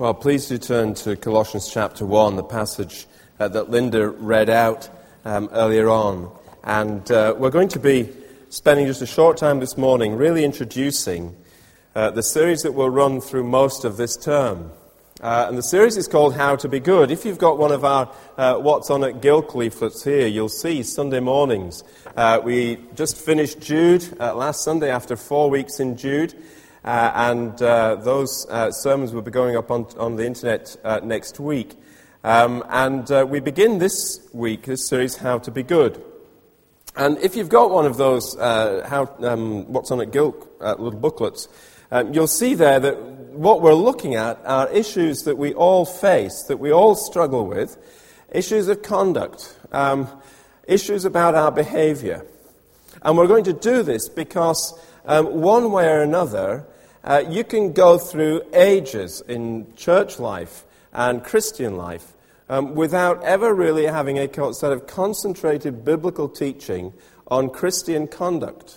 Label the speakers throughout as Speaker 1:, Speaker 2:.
Speaker 1: Well, please do turn to Colossians chapter 1, the passage that Linda read out earlier on. And we're going to be spending just a short time this morning really introducing the series that will run through most of this term. And the series is called How to Be Good. If you've got one of our What's On at Gilk leaflets here, you'll see Sunday mornings. We just finished Jude last Sunday after 4 weeks in Jude. And those sermons will be going up on the internet next week. And we begin this week, this series, How to Be Good. And if you've got one of those What's On at Gilk little booklets, you'll see there that what we're looking at are issues that we all face, that we all struggle with, issues of conduct, issues about our behavior. And we're going to do this because one way or another, you can go through ages in church life and Christian life without ever really having a set of concentrated biblical teaching on Christian conduct.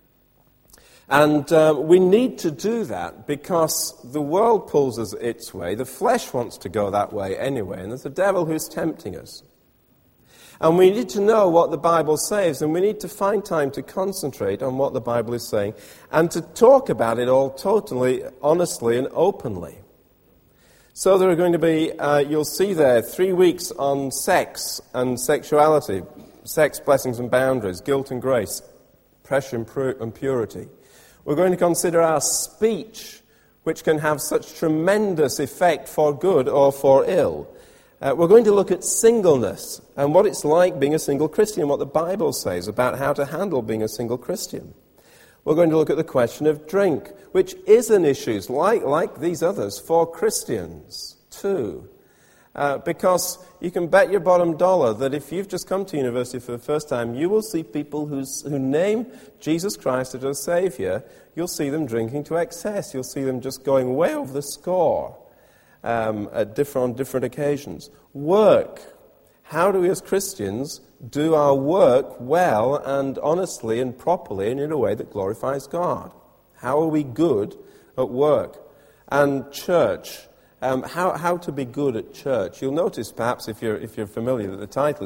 Speaker 1: And we need to do that because the world pulls us its way. The flesh wants to go that way anyway, and there's the devil who's tempting us. And we need to know what the Bible says, and we need to find time to concentrate on what the Bible is saying and to talk about it all totally, honestly, and openly. So there are going to be, you'll see there, 3 weeks on sex and sexuality, sex, blessings and boundaries, guilt and grace, pressure and purity. We're going to consider our speech, which can have such tremendous effect for good or for ill. We're going to look at singleness and what it's like being a single Christian, what the Bible says about how to handle being a single Christian. We're going to look at the question of drink, which is an issue, like these others, for Christians too. Because you can bet your bottom dollar that if you've just come to university for the first time, you will see people who name Jesus Christ as their Savior. You'll see them drinking to excess. You'll see them just going way over the score. On different occasions. Work. How do we as Christians do our work well and honestly and properly and in a way that glorifies God? How are we good at work? And church. How to be good at church. You'll notice perhaps if you're familiar that the title is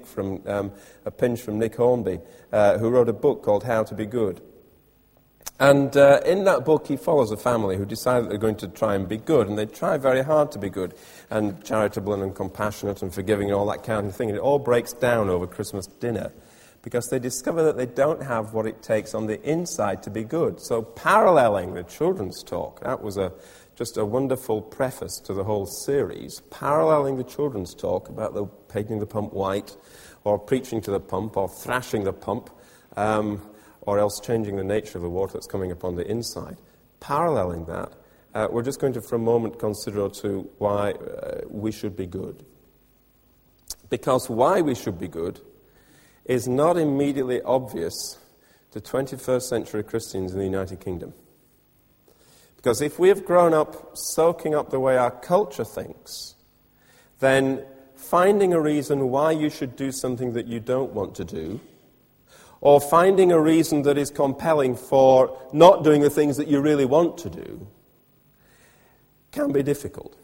Speaker 1: a pinch from Nick Hornby, who wrote a book called How to Be Good. And in that book, he follows a family who decide that they're going to try and be good, and they try very hard to be good, and charitable and compassionate and forgiving and all that kind of thing. And it all breaks down over Christmas dinner because they discover that they don't have what it takes on the inside to be good. So paralleling the children's talk, that was just a wonderful preface to the whole series, paralleling the children's talk about the painting the pump white, or preaching to the pump, or thrashing the pump, or else changing the nature of the water that's coming upon the inside. Paralleling that, we're just going to, for a moment, consider why we should be good. Because why we should be good is not immediately obvious to 21st century Christians in the United Kingdom. Because if we have grown up soaking up the way our culture thinks, then finding a reason why you should do something that you don't want to do, or finding a reason that is compelling for not doing the things that you really want to do, can be difficult.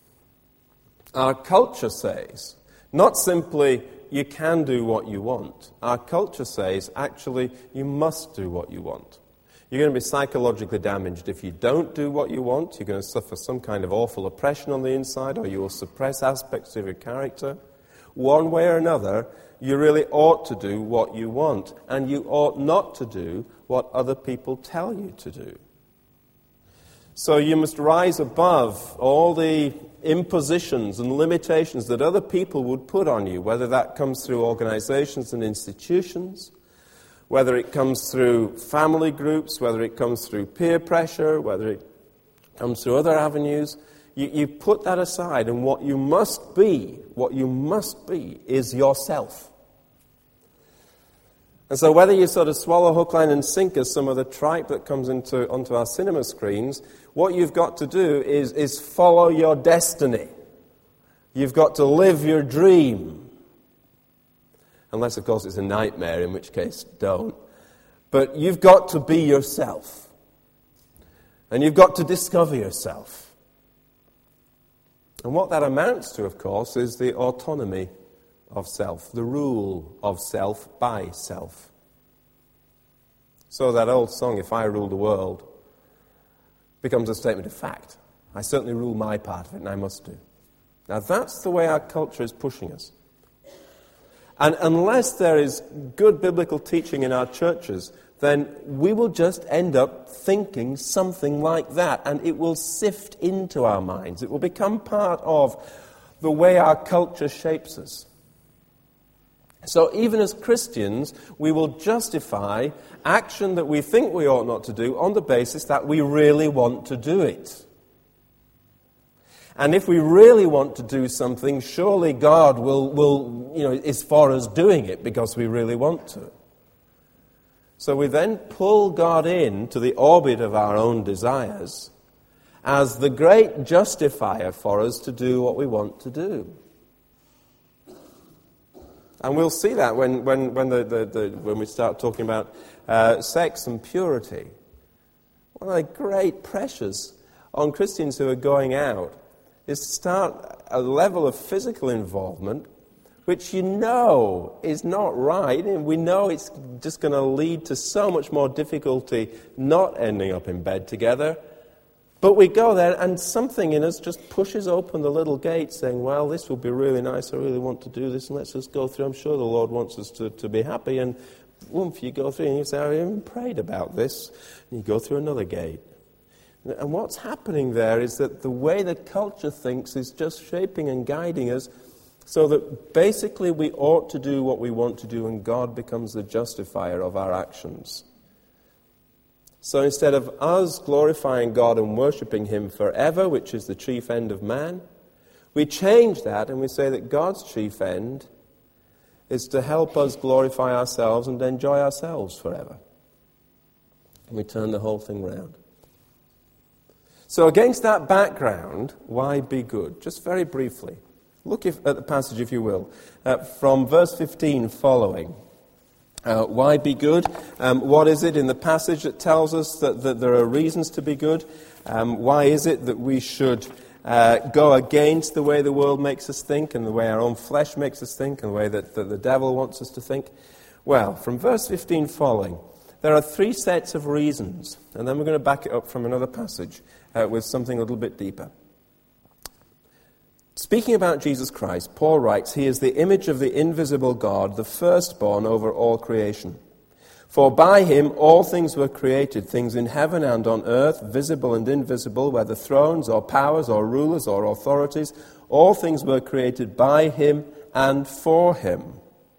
Speaker 1: Our culture says, not simply, you can do what you want. Our culture says, actually, you must do what you want. You're going to be psychologically damaged if you don't do what you want. You're going to suffer some kind of awful oppression on the inside, or you will suppress aspects of your character. One way or another, you really ought to do what you want, and you ought not to do what other people tell you to do. So you must rise above all the impositions and limitations that other people would put on you, whether that comes through organizations and institutions, whether it comes through family groups, whether it comes through peer pressure, whether it comes through other avenues. You put that aside, and what you must be is yourself. And so whether you sort of swallow hook, line and sinker some of the tripe that comes onto our cinema screens, what you've got to do is follow your destiny. You've got to live your dream. Unless, of course, it's a nightmare, in which case, don't. But you've got to be yourself. And you've got to discover yourself. And what that amounts to, of course, is the autonomy of self, the rule of self by self. So that old song, "If I Rule the World," becomes a statement of fact. I certainly rule my part of it, and I must do. Now that's the way our culture is pushing us. And unless there is good biblical teaching in our churches, then we will just end up thinking something like that, and it will sift into our minds. It will become part of the way our culture shapes us. So even as Christians, we will justify action that we think we ought not to do on the basis that we really want to do it. And if we really want to do something, surely God is for us doing it because we really want to. So we then pull God into the orbit of our own desires as the great justifier for us to do what we want to do. And we'll see that when we start talking about sex and purity. One of the great pressures on Christians who are going out is to start a level of physical involvement which you know is not right, and we know it's just going to lead to so much more difficulty not ending up in bed together. But we go there, and something in us just pushes open the little gate saying, well, this will be really nice, I really want to do this, and let's just go through. I'm sure the Lord wants us to be happy. And oomph, you go through, and you say, I even prayed about this. And you go through another gate. And what's happening there is that the way the culture thinks is just shaping and guiding us so that basically we ought to do what we want to do, and God becomes the justifier of our actions. So instead of us glorifying God and worshipping Him forever, which is the chief end of man, we change that and we say that God's chief end is to help us glorify ourselves and enjoy ourselves forever. And we turn the whole thing round. So against that background, why be good? Just very briefly, look at the passage, if you will, from verse 15 following. Why be good? What is it in the passage that tells us that there are reasons to be good? Why is it that we should go against the way the world makes us think and the way our own flesh makes us think and the way that the devil wants us to think? Well, from verse 15 following, there are three sets of reasons, and then we're going to back it up from another passage with something a little bit deeper. Speaking about Jesus Christ, Paul writes, He is the image of the invisible God, the firstborn over all creation. For by Him all things were created, things in heaven and on earth, visible and invisible, whether thrones or powers or rulers or authorities, all things were created by Him and for Him.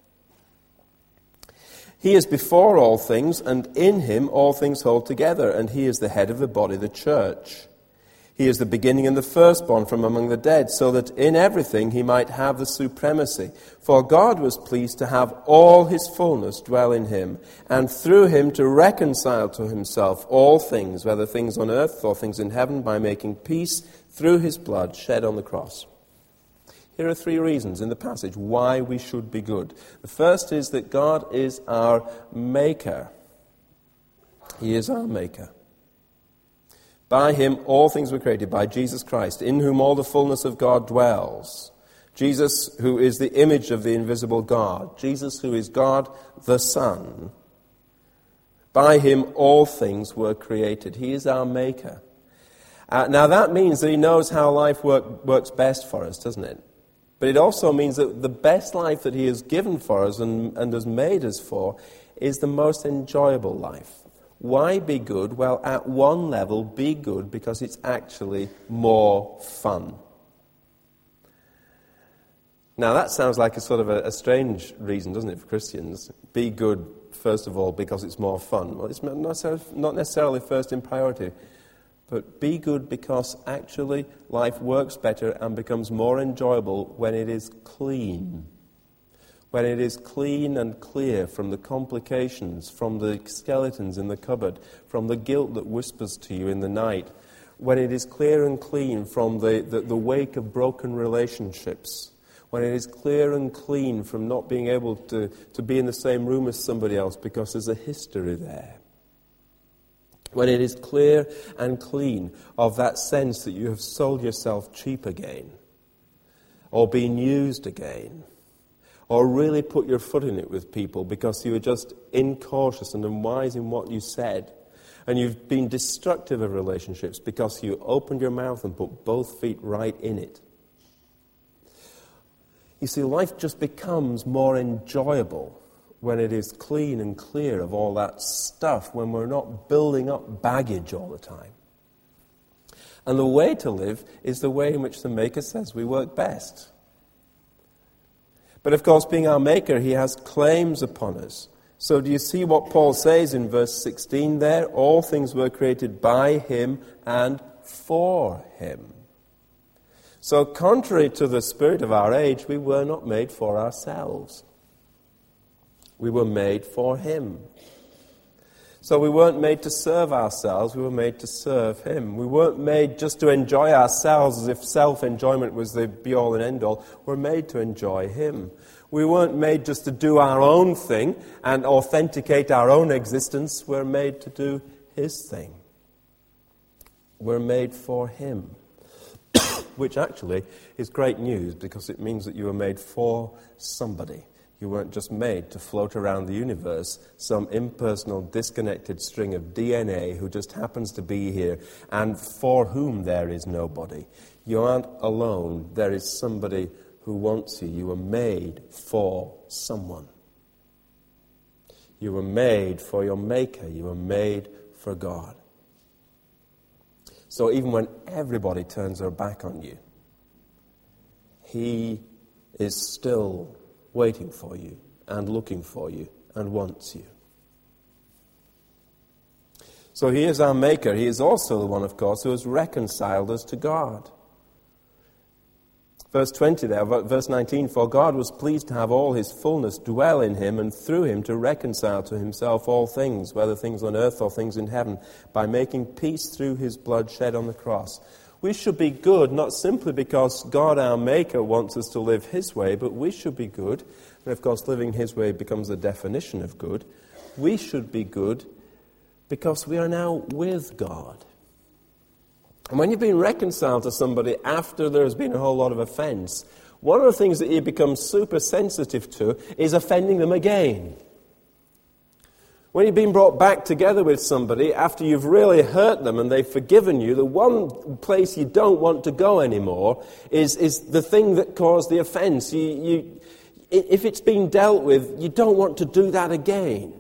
Speaker 1: He is before all things, and in Him all things hold together, and He is the head of the body, the church. He is the beginning and the firstborn from among the dead, so that in everything He might have the supremacy. For God was pleased to have all His fullness dwell in Him, and through Him to reconcile to Himself all things, whether things on earth or things in heaven, by making peace through His blood shed on the cross. Here are three reasons in the passage why we should be good. The first is that God is our Maker. He is our Maker. By Him all things were created, by Jesus Christ, in whom all the fullness of God dwells. Jesus, who is the image of the invisible God. Jesus, who is God the Son. By Him all things were created. He is our Maker. Now that means that He knows how life works best for us, doesn't it? But it also means that the best life that He has given for us and has made us for is the most enjoyable life. Why be good? Well, at one level, be good because it's actually more fun. Now, that sounds like a sort of a strange reason, doesn't it, for Christians? Be good, first of all, because it's more fun. Well, it's not necessarily first in priority. But be good because actually life works better and becomes more enjoyable when it is clean. When it is clean and clear from the complications, from the skeletons in the cupboard, from the guilt that whispers to you in the night. When it is clear and clean from the wake of broken relationships. When it is clear and clean from not being able to be in the same room as somebody else because there's a history there. When it is clear and clean of that sense that you have sold yourself cheap again. or being used again, or really put your foot in it with people because you were just incautious and unwise in what you said, and you've been destructive of relationships because you opened your mouth and put both feet right in it. You see, life just becomes more enjoyable when it is clean and clear of all that stuff, when we're not building up baggage all the time. And the way to live is the way in which the Maker says we work best. But of course, being our Maker, he has claims upon us. So do you see what Paul says in verse 16 there? All things were created by him and for him. So contrary to the spirit of our age, we were not made for ourselves. We were made for him. So we weren't made to serve ourselves, we were made to serve him. We weren't made just to enjoy ourselves as if self-enjoyment was the be-all and end-all. We're made to enjoy him. We weren't made just to do our own thing and authenticate our own existence. We're made to do his thing. We're made for him. Which actually is great news because it means that you were made for somebody. You weren't just made to float around the universe, some impersonal, disconnected string of DNA who just happens to be here and for whom there is nobody. You aren't alone. There is somebody who wants you. You were made for someone. You were made for your Maker. You were made for God. So even when everybody turns their back on you, he is still waiting for you and looking for you and wants you. So he is our Maker. He is also the one, of course, who has reconciled us to God. Verse 20 there, verse 19, for God was pleased to have all his fullness dwell in him and through him to reconcile to himself all things, whether things on earth or things in heaven, by making peace through his blood shed on the cross. We should be good, not simply because God, our Maker, wants us to live his way, but we should be good. And of course, living his way becomes the definition of good. We should be good because we are now with God. And when you've been reconciled to somebody after there has been a whole lot of offense, one of the things that you become super sensitive to is offending them again. When you've been brought back together with somebody after you've really hurt them and they've forgiven you, the one place you don't want to go anymore is the thing that caused the offense. If it's been dealt with, you don't want to do that again.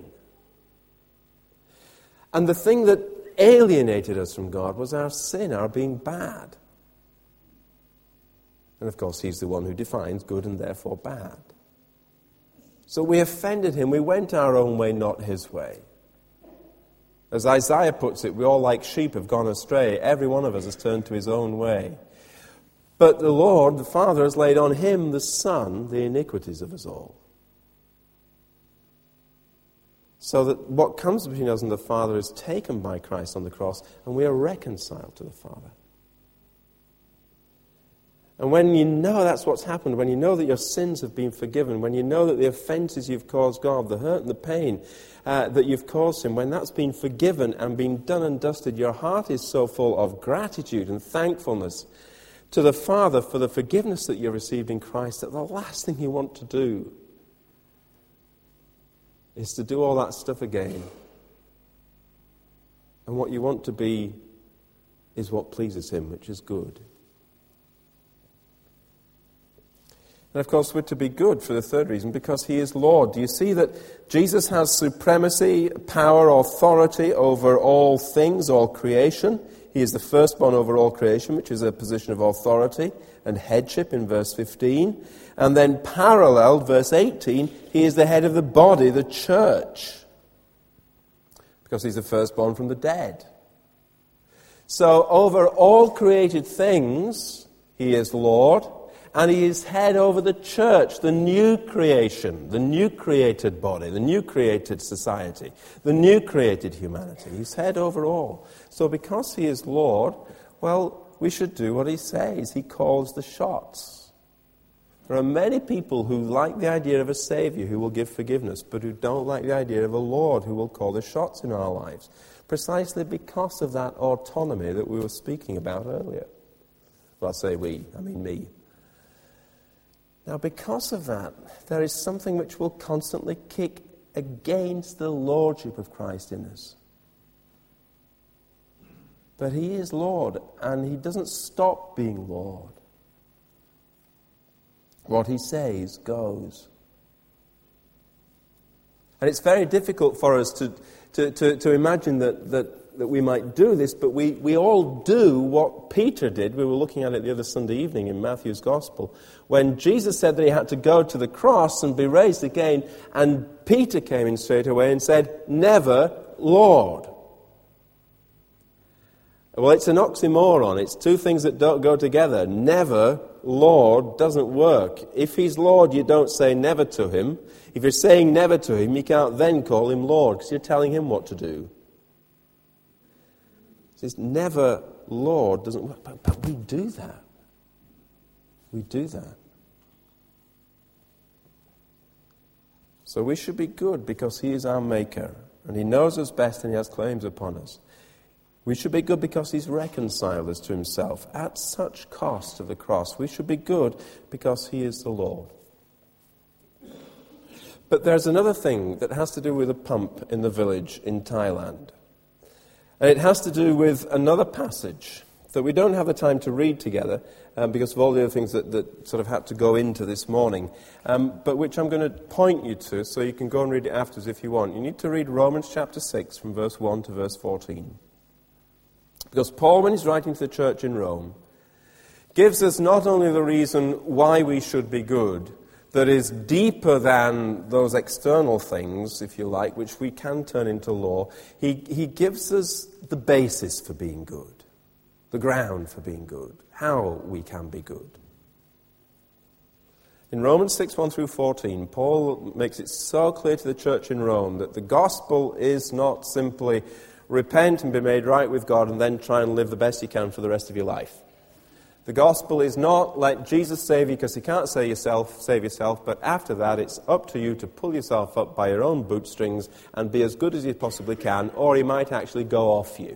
Speaker 1: And the thing that alienated us from God was our sin, our being bad. And of course, he's the one who defines good and therefore bad. So we offended him. We went our own way, not his way. As Isaiah puts it, we all like sheep have gone astray. Every one of us has turned to his own way. But the Lord, the Father, has laid on him, the Son, the iniquities of us all. So that what comes between us and the Father is taken by Christ on the cross, and we are reconciled to the Father. And when you know that's what's happened, when you know that your sins have been forgiven, when you know that the offenses you've caused God, the hurt and the pain that you've caused him, when that's been forgiven and been done and dusted, your heart is so full of gratitude and thankfulness to the Father for the forgiveness that you received in Christ that the last thing you want to do is to do all that stuff again. And what you want to be is what pleases him, which is good. And of course, we're to be good for the third reason, because he is Lord. Do you see that Jesus has supremacy, power, authority over all things, all creation? He is the firstborn over all creation, which is a position of authority and headship in verse 15. And then paralleled, verse 18, he is the head of the body, the church, because he's the firstborn from the dead. So over all created things, he is Lord. And he is head over the church, the new creation, the new created body, the new created society, the new created humanity. He's head over all. So because he is Lord, well, we should do what he says. He calls the shots. There are many people who like the idea of a Savior who will give forgiveness, but who don't like the idea of a Lord who will call the shots in our lives, precisely because of that autonomy that we were speaking about earlier. Well, I say we, I mean me. Now, because of that, there is something which will constantly kick against the lordship of Christ in us. But he is Lord, and he doesn't stop being Lord. What he says goes. And it's very difficult for us to imagine that we might do this, but we all do what Peter did. We were looking at it the other Sunday evening in Matthew's Gospel, when Jesus said that he had to go to the cross and be raised again, and Peter came in straight away and said, "Never, Lord." Well, it's an oxymoron. It's two things that don't go together. Never, Lord, doesn't work. If he's Lord, you don't say never to him. If you're saying never to him, you can't then call him Lord, because you're telling him what to do. It's never, Lord, doesn't work. But we do that. We do that. So we should be good because he is our maker, and he knows us best, and he has claims upon us. We should be good because he's reconciled us to himself at such cost of the cross. We should be good because he is the Lord. But there's another thing that has to do with a pump in the village in Thailand. And it has to do with another passage that we don't have the time to read together because of all the other things that sort of had to go into this morning, but which I'm going to point you to so you can go and read it afterwards if you want. You need to read Romans chapter 6 from verse 1 to verse 14. Because Paul, when he's writing to the church in Rome, gives us not only the reason why we should be good, that is deeper than those external things, if you like, which we can turn into law. He gives us the basis for being good, the ground for being good, how we can be good. In Romans 6, 1 through 14, Paul makes it so clear to the church in Rome that the gospel is not simply repent and be made right with God and then try and live the best you can for the rest of your life. The gospel is not let Jesus save you because he can't save yourself, but after that it's up to you to pull yourself up by your own bootstrings and be as good as you possibly can, or he might actually go off you.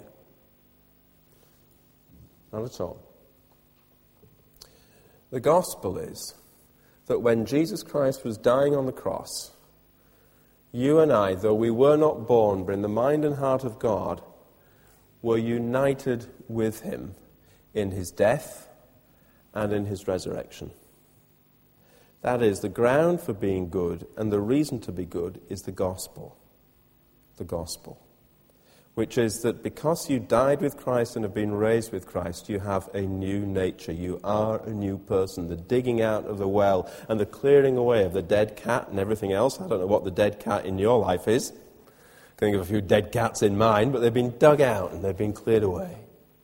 Speaker 1: Not at all. The gospel is that when Jesus Christ was dying on the cross, you and I, though we were not born, but in the mind and heart of God, were united with him in his death and in his resurrection. That is, the ground for being good and the reason to be good is the gospel. The gospel. Which is that because you died with Christ and have been raised with Christ, you have a new nature. You are a new person. The digging out of the well and the clearing away of the dead cat and everything else. I don't know what the dead cat in your life is. I can think of a few dead cats in mine, but they've been dug out and they've been cleared away.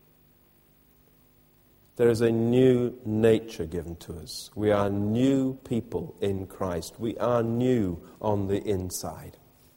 Speaker 1: There is a new nature given to us. We are new people in Christ. We are new on the inside.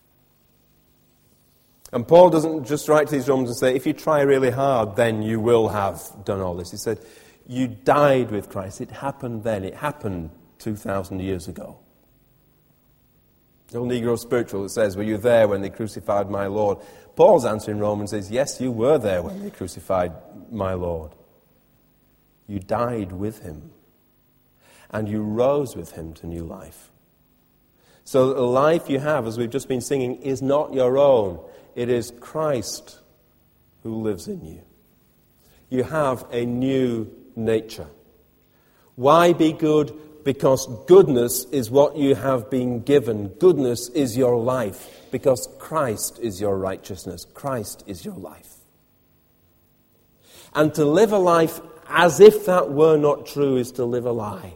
Speaker 1: And Paul doesn't just write to these Romans and say, if you try really hard, then you will have done all this. He said, you died with Christ. It happened then. It happened 2,000 years ago. The old Negro spiritual that says, were you there when they crucified my Lord? Paul's answer in Romans is, yes, you were there when they crucified my Lord. You died with him. And you rose with him to new life. So the life you have, as we've just been singing, is not your own. It is Christ who lives in you. You have a new nature. Why be good? Because goodness is what you have been given. Goodness is your life. Because Christ is your righteousness. Christ is your life. And to live a life as if that were not true is to live a lie.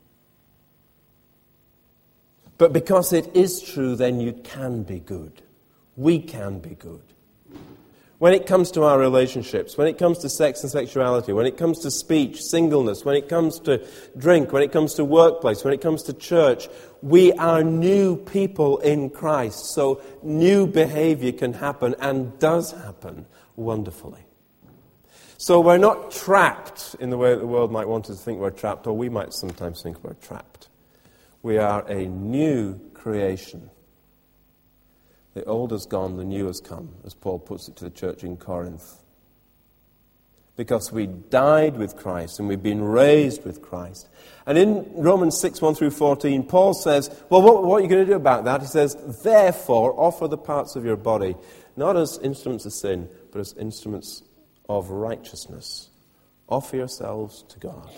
Speaker 1: But because it is true, then you can be good. We can be good. When it comes to our relationships, when it comes to sex and sexuality, when it comes to speech, singleness, when it comes to drink, when it comes to workplace, when it comes to church, we are new people in Christ. So new behavior can happen and does happen wonderfully. So we're not trapped in the way that the world might want us to think we're trapped, or we might sometimes think we're trapped. We are a new creation. The old has gone, the new has come, as Paul puts it to the church in Corinth. because we died with Christ and we've been raised with Christ. And in Romans 6, 1 through 14, Paul says, well, what are you going to do about that? He says, therefore, offer the parts of your body, not as instruments of sin, but as instruments of righteousness. Offer yourselves to God,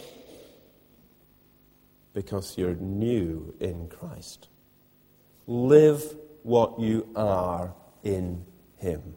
Speaker 1: because you're new in Christ. Live what you are in Him.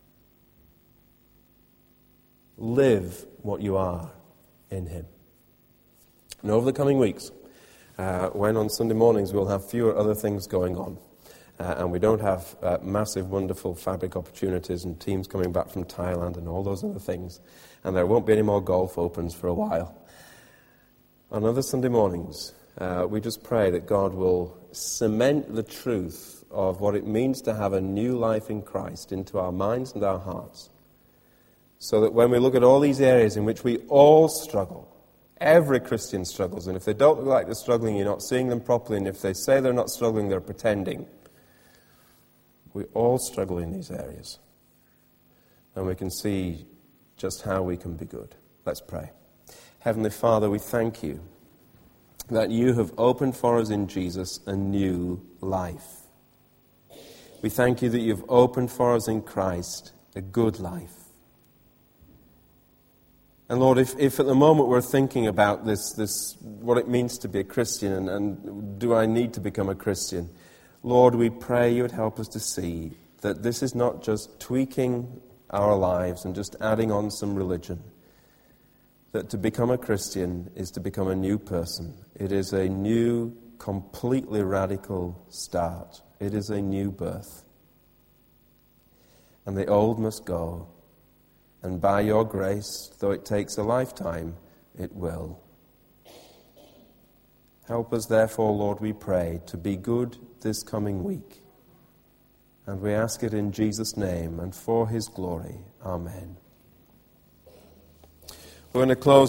Speaker 1: Live what you are in Him. And over the coming weeks, when on Sunday mornings we'll have fewer other things going on, and we don't have massive, wonderful fabric opportunities and teams coming back from Thailand and all those other things, and there won't be any more golf opens for a while. On other Sunday mornings, we just pray that God will cement the truth of what it means to have a new life in Christ into our minds and our hearts, so that when we look at all these areas in which we all struggle, every Christian struggles, and if they don't look like they're struggling, you're not seeing them properly, and if they say they're not struggling, they're pretending. We all struggle in these areas, and we can see just how we can be good. Let's pray. Heavenly Father, we thank you that you have opened for us in Jesus a new life. We thank you that you've opened for us in Christ a good life. And Lord, if at the moment we're thinking about this what it means to be a Christian, and do I need to become a Christian, Lord, we pray you would help us to see that this is not just tweaking our lives and just adding on some religion. That to become a Christian is to become a new person. It is a new, completely radical start. It is a new birth. And the old must go. And by your grace, though it takes a lifetime, it will. Help us, therefore, Lord, we pray, to be good this coming week. And we ask it in Jesus' name and for his glory. Amen. We're going to close